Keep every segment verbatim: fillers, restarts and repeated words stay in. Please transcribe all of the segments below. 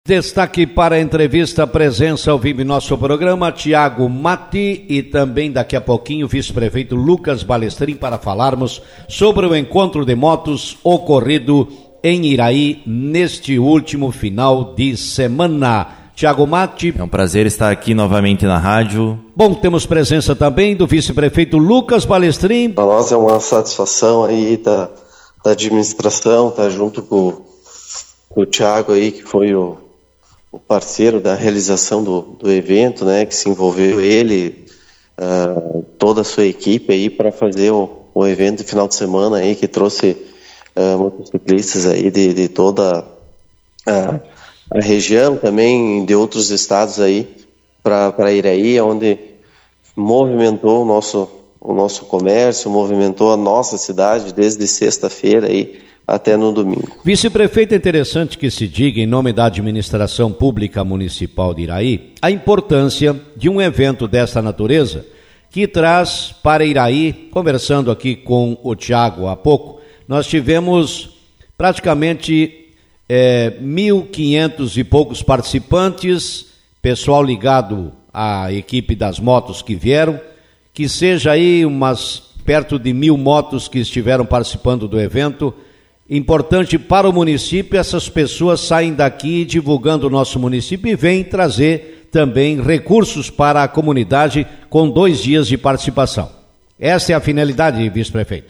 Destaque para a entrevista, a presença ao vivo em nosso programa, Tiago Matti, e também daqui a pouquinho o vice-prefeito Lucas Balestrin, para falarmos sobre o encontro de motos ocorrido em Iraí neste último final de semana. Tiago Matti. É um prazer estar aqui novamente na rádio. Bom, temos presença também do vice-prefeito Lucas Balestrin. Para nós é uma satisfação aí da, da administração, estar tá junto com, com o Tiago aí, que foi o o parceiro da realização do, do evento, né, que se envolveu ele, uh, toda a sua equipe aí para fazer o, o evento de final de semana aí, que trouxe uh, motociclistas aí de, de toda a, a região, também de outros estados aí para Iraí, onde movimentou o nosso, o nosso comércio, movimentou a nossa cidade desde sexta-feira aí até no domingo. Vice-prefeito, é interessante que se diga, em nome da administração pública municipal de Iraí, a importância de um evento dessa natureza que traz para Iraí, conversando aqui com o Tiago há pouco, nós tivemos praticamente é, mil e quinhentos e poucos participantes, pessoal ligado à equipe das motos que vieram, que seja aí umas perto de mil motos que estiveram participando do evento. Importante para o município, essas pessoas saem daqui divulgando o nosso município e vêm trazer também recursos para a comunidade com dois dias de participação. Essa é a finalidade, vice-prefeito.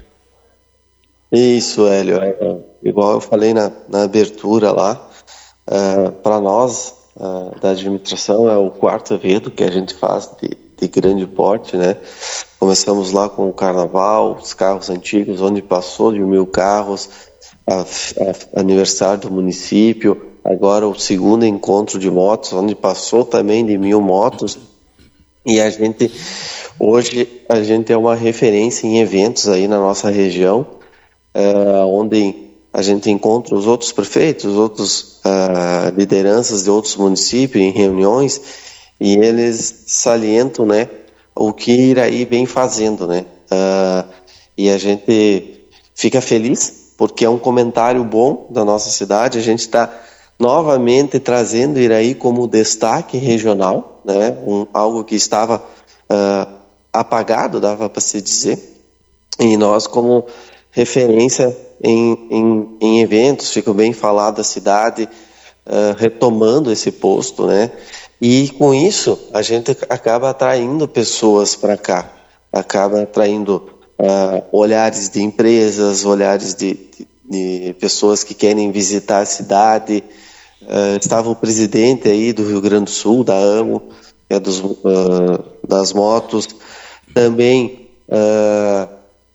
Isso, Hélio. É, igual eu falei na, na abertura lá, uh, para nós uh, da administração é o quarto evento que a gente faz de, de grande porte, né? Começamos lá com o carnaval, os carros antigos, onde passou de mil carros, A, a, aniversário do município, agora o segundo encontro de motos, onde passou também de mil motos, e a gente, hoje, a gente é uma referência em eventos aí na nossa região, uh, onde a gente encontra os outros prefeitos, outros uh, lideranças de outros municípios em reuniões, e eles salientam, né, o que Iraí vem fazendo, né, uh, e a gente fica feliz, porque é um comentário bom da nossa cidade. A gente está novamente trazendo Iraí como destaque regional, né? um, algo que estava uh, apagado, dava para se dizer, e nós como referência em, em, em eventos, fico bem falado da cidade, uh, retomando esse posto, né? E com isso a gente acaba atraindo pessoas para cá, acaba atraindo Uh, olhares de empresas, olhares de, de, de pessoas que querem visitar a cidade. Uh, estava o presidente aí do Rio Grande do Sul, da AMO, que é dos, uh, das motos. Também uh,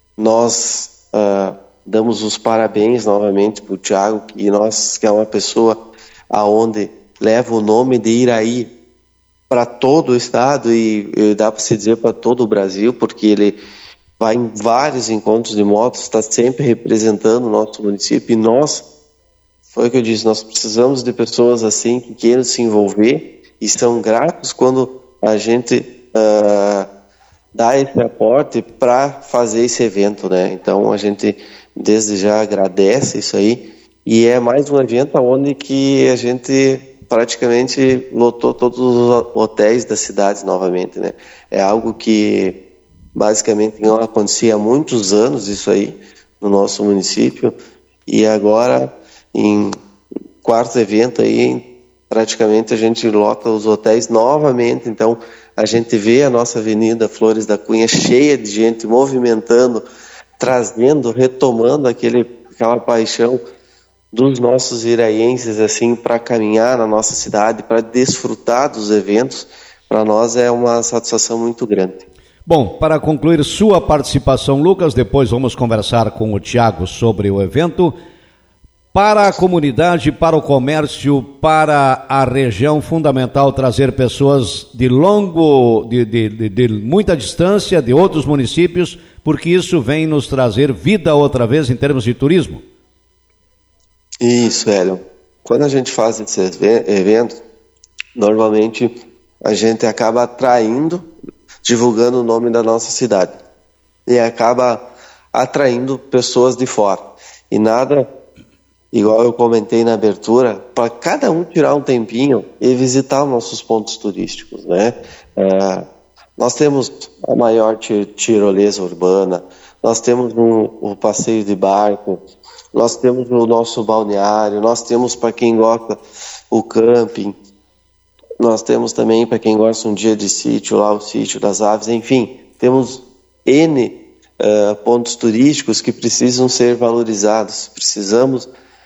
nós uh, damos os parabéns novamente para o Tiago, que, nós, que é uma pessoa aonde leva o nome de Iraí para todo o estado e, e dá para se dizer para todo o Brasil, porque ele vai em vários encontros de motos, está sempre representando o nosso município, e nós, foi o que eu disse, nós precisamos de pessoas assim que queiram se envolver e são gratos quando a gente uh, dá esse aporte para fazer esse evento, né? Então a gente desde já agradece isso aí, e é mais um evento onde que a gente praticamente lotou todos os hotéis da cidade novamente, né? É algo que basicamente não acontecia há muitos anos isso aí no nosso município, e agora em quarto evento aí praticamente a gente lota os hotéis novamente. Então a gente vê a nossa Avenida Flores da Cunha cheia de gente movimentando, trazendo, retomando aquele, aquela paixão dos nossos iraienses assim para caminhar na nossa cidade, para desfrutar dos eventos. Para nós é uma satisfação muito grande. Bom, para concluir sua participação, Lucas, depois vamos conversar com o Tiago sobre o evento. Para a comunidade, para o comércio, para a região, fundamental trazer pessoas de longo, de, de, de, de muita distância, de outros municípios, porque isso vem nos trazer vida outra vez em termos de turismo. Isso, Hélio. Quando a gente faz esses eventos, normalmente a gente acaba atraindo, divulgando o nome da nossa cidade, e acaba atraindo pessoas de fora. E nada igual eu comentei na abertura, para cada um tirar um tempinho e visitar os nossos pontos turísticos, né? É, nós temos a maior tirolesa urbana, nós temos um, um passeio de barco, nós temos o nosso balneário, nós temos, para quem gosta, o camping, nós temos também, para quem gosta, um dia de sítio lá, o sítio das aves, enfim, temos N uh, pontos turísticos que precisam ser valorizados, precisamos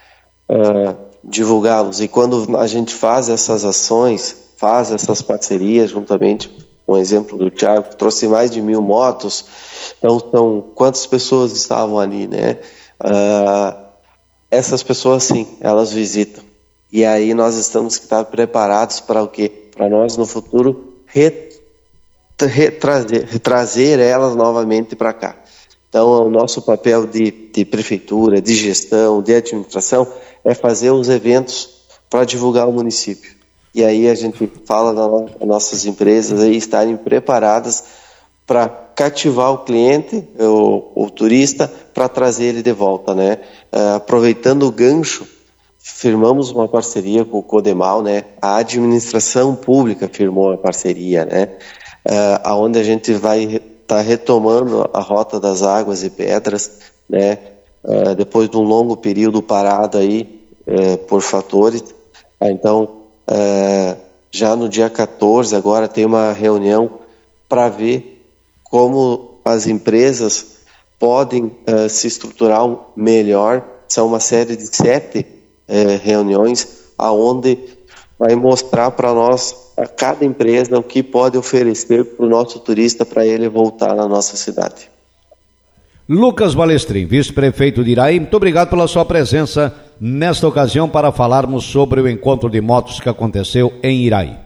uh, divulgá-los, e quando a gente faz essas ações, faz essas parcerias juntamente, um exemplo do Thiago, que trouxe mais de mil motos, então são quantas pessoas estavam ali, né? Uh, essas pessoas, sim, elas visitam, e aí nós estamos que estar preparados para o quê? Para nós no futuro re, re, trazer, trazer elas novamente para cá. Então o nosso papel de, de prefeitura, de gestão, de administração é fazer os eventos para divulgar o município. E aí a gente fala das nossas empresas aí estarem preparadas para cativar o cliente, o, o turista, para trazer ele de volta, né? Uh, aproveitando o gancho, firmamos uma parceria com o Codemal, né? A administração pública firmou a parceria, né? Uh, aonde a gente vai estar tá retomando a Rota das Águas e Pedras, né? Uh, depois de um longo período parado aí uh, por fatores. Uh, então, uh, já no dia quatorze agora tem uma reunião para ver como as empresas podem uh, se estruturar melhor. São uma série de sete uh, reuniões aonde vai mostrar para nós, a cada empresa, o que pode oferecer para o nosso turista para ele voltar na nossa cidade. Lucas Balestrin, vice-prefeito de Iraí, muito obrigado pela sua presença nesta ocasião para falarmos sobre o encontro de motos que aconteceu em Iraí.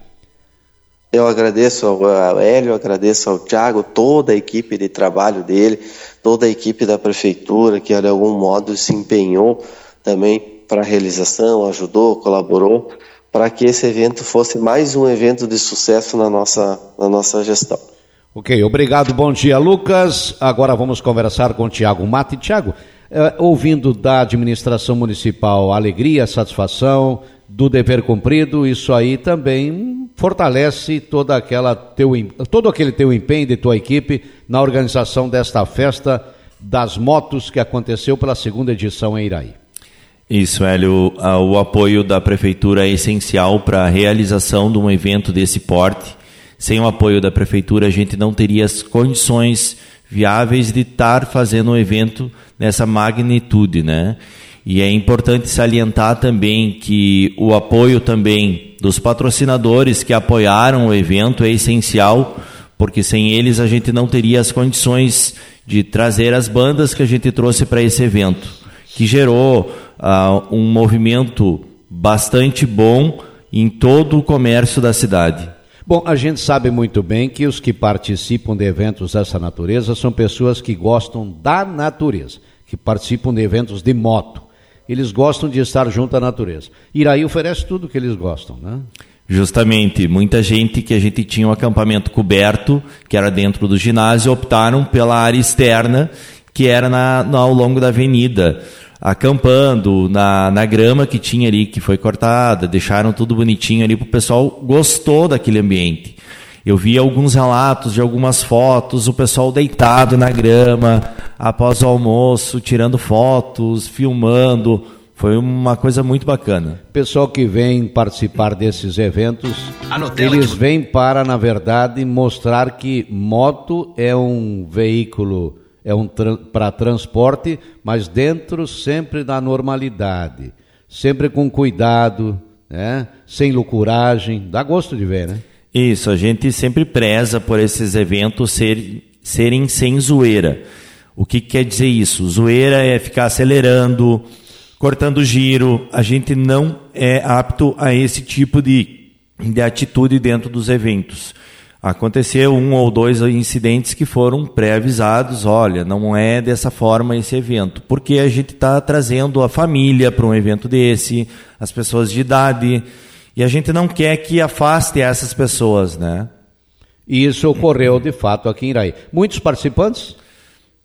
Eu agradeço ao Hélio, agradeço ao Thiago, toda a equipe de trabalho dele, toda a equipe da prefeitura que de algum modo se empenhou também para a realização, ajudou, colaborou, para que esse evento fosse mais um evento de sucesso na nossa, na nossa gestão. Ok, obrigado, bom dia, Lucas. Agora vamos conversar com o Thiago Mate. Thiago, eh, ouvindo da administração municipal alegria, satisfação, do dever cumprido, isso aí também fortalece toda aquela teu, todo aquele teu empenho de tua equipe na organização desta festa das motos que aconteceu pela segunda edição em Iraí. Isso, Hélio, o apoio da prefeitura é essencial para a realização de um evento desse porte. Sem o apoio da prefeitura a gente não teria as condições viáveis de estar fazendo um evento nessa magnitude, né? E é importante salientar também que o apoio também dos patrocinadores que apoiaram o evento é essencial, porque sem eles a gente não teria as condições de trazer as bandas que a gente trouxe para esse evento, que gerou uh, um movimento bastante bom em todo o comércio da cidade. Bom, a gente sabe muito bem que os que participam de eventos dessa natureza são pessoas que gostam da natureza, que participam de eventos de moto. Eles gostam de estar junto à natureza. Iraí oferece tudo o que eles gostam, né? Justamente, muita gente que a gente tinha um acampamento coberto, que era dentro do ginásio, optaram pela área externa, que era na, na, ao longo da avenida, acampando na, na grama que tinha ali, que foi cortada, deixaram tudo bonitinho ali, o pessoal gostou daquele ambiente. Eu vi alguns relatos de algumas fotos, o pessoal deitado na grama, após o almoço, tirando fotos, filmando. Foi uma coisa muito bacana. Pessoal que vem participar desses eventos, eles vêm para, na verdade, mostrar que moto é um veículo, é um tra- para transporte, mas dentro sempre da normalidade, sempre com cuidado, né? Sem loucuragem. Dá gosto de ver, né? Isso, a gente sempre preza por esses eventos ser, serem sem zoeira. O que, que quer dizer isso? Zoeira é ficar acelerando, cortando giro. A gente não é apto a esse tipo de, de atitude dentro dos eventos. Aconteceu um ou dois incidentes que foram pré-avisados, olha, não é dessa forma esse evento, porque a gente está trazendo a família para um evento desse, as pessoas de idade, e a gente não quer que afaste essas pessoas, né? E isso ocorreu de fato aqui em Iraí. Muitos participantes?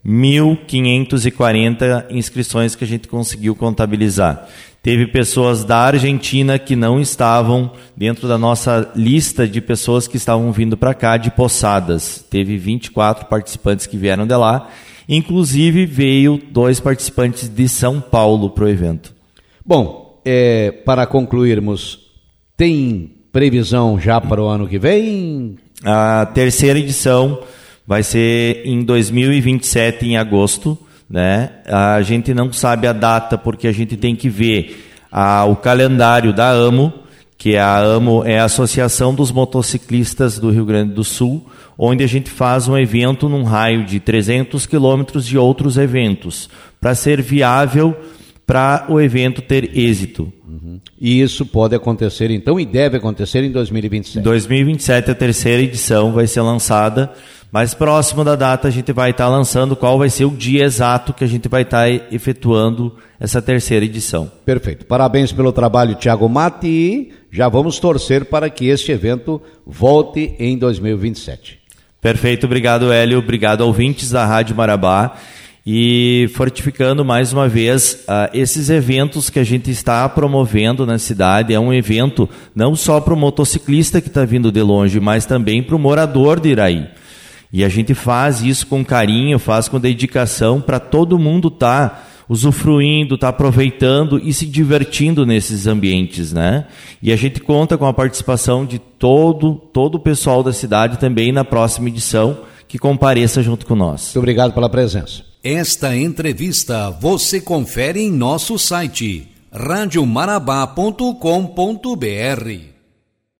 mil quinhentas e quarenta inscrições que a gente conseguiu contabilizar. Teve pessoas da Argentina que não estavam dentro da nossa lista de pessoas que estavam vindo para cá de Poçadas. Teve vinte e quatro participantes que vieram de lá. Inclusive veio dois participantes de São Paulo para o evento. Bom, é, para concluirmos, tem previsão já para o ano que vem? A terceira edição vai ser em dois mil e vinte e sete, em agosto. Né? A gente não sabe a data porque a gente tem que ver a, o calendário da AMO, que a AMO é a Associação dos Motociclistas do Rio Grande do Sul, onde a gente faz um evento num raio de trezentos quilômetros de outros eventos, para ser viável para o evento ter êxito. Uhum. E isso pode acontecer então e deve acontecer em dois mil e vinte e sete. dois mil e vinte e sete a terceira edição vai ser lançada. Mais próximo da data a gente vai estar lançando qual vai ser o dia exato que a gente vai estar efetuando essa terceira edição. Perfeito. Parabéns pelo trabalho, Thiago Matti, e já vamos torcer para que este evento volte em dois mil e vinte e sete. Perfeito, obrigado Hélio, obrigado ouvintes da Rádio Marabá. E fortificando mais uma vez, uh, esses eventos que a gente está promovendo na cidade, é um evento não só para o motociclista que está vindo de longe, mas também para o morador de Iraí. E a gente faz isso com carinho, faz com dedicação para todo mundo estar tá usufruindo, estar tá aproveitando e se divertindo nesses ambientes, né? E a gente conta com a participação de todo, todo o pessoal da cidade também na próxima edição, que compareça junto com nós. Muito obrigado pela presença. Esta entrevista você confere em nosso site rádio marabá ponto com ponto br.